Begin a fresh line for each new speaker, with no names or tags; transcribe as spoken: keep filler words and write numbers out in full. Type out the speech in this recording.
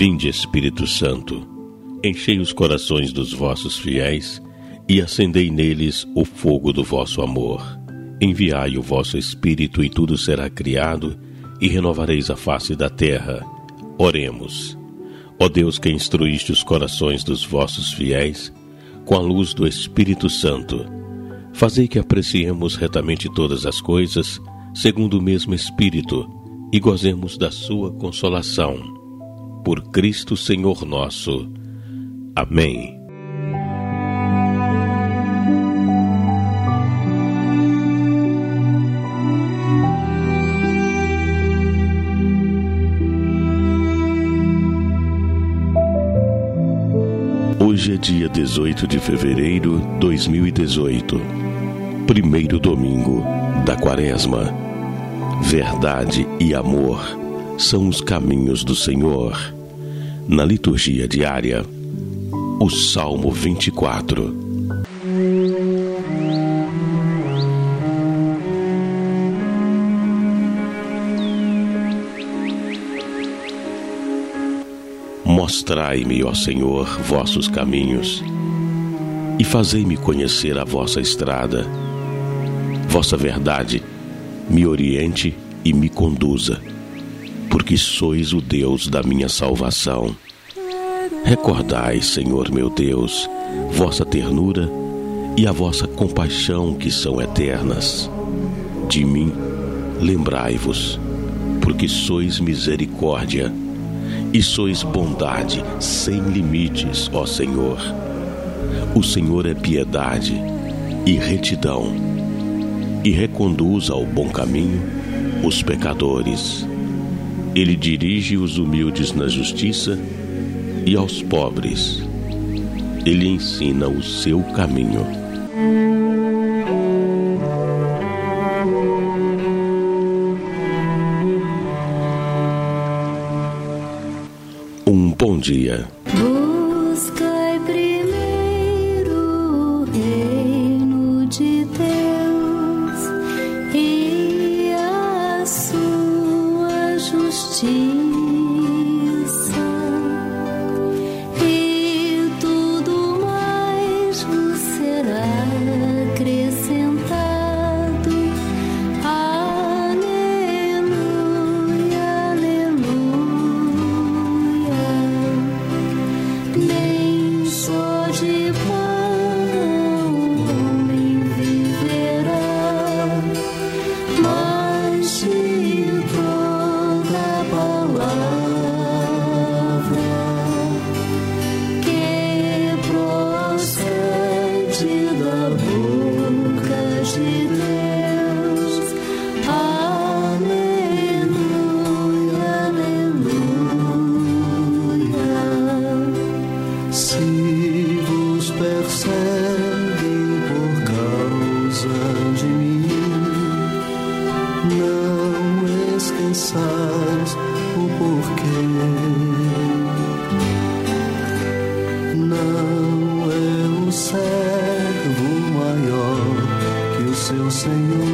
Vinde, Espírito Santo, enchei os corações dos vossos fiéis e acendei neles o fogo do vosso amor. Enviai o vosso Espírito e tudo será criado e renovareis a face da terra. Oremos. Ó Deus, que instruíste os corações dos vossos fiéis com a luz do Espírito Santo, fazei que apreciemos retamente todas as coisas segundo o mesmo Espírito e gozemos da sua consolação. Por Cristo Senhor nosso. Amém. Hoje é dia dezoito de fevereiro de dois mil e dezoito, primeiro domingo da Quaresma. Verdade e amor são os caminhos do Senhor. Na liturgia diária, o Salmo vinte e quatro. Mostrai-me, ó Senhor, vossos caminhos, e fazei-me conhecer a vossa estrada. Vossa verdade me oriente e me conduza, porque sois o Deus da minha salvação. Recordai, Senhor meu Deus, vossa ternura e a vossa compaixão, que são eternas. De mim lembrai-vos, porque sois misericórdia e sois bondade sem limites, ó Senhor. O Senhor é piedade e retidão, e reconduz ao bom caminho os pecadores. Ele dirige os humildes na justiça e aos pobres ele ensina o seu caminho. Um bom dia.
Buscai primeiro o reino de Deus e a sua justiça, e tudo mais vos será acrescentado. Aleluia, aleluia. Nem só de pão o homem viverá, mas de toda palavra que procede da boca de Deus. Aleluia, aleluia.
Se vos perseguem por causa de mim, não esqueçais o porquê. Não é o servo maior que o seu Senhor.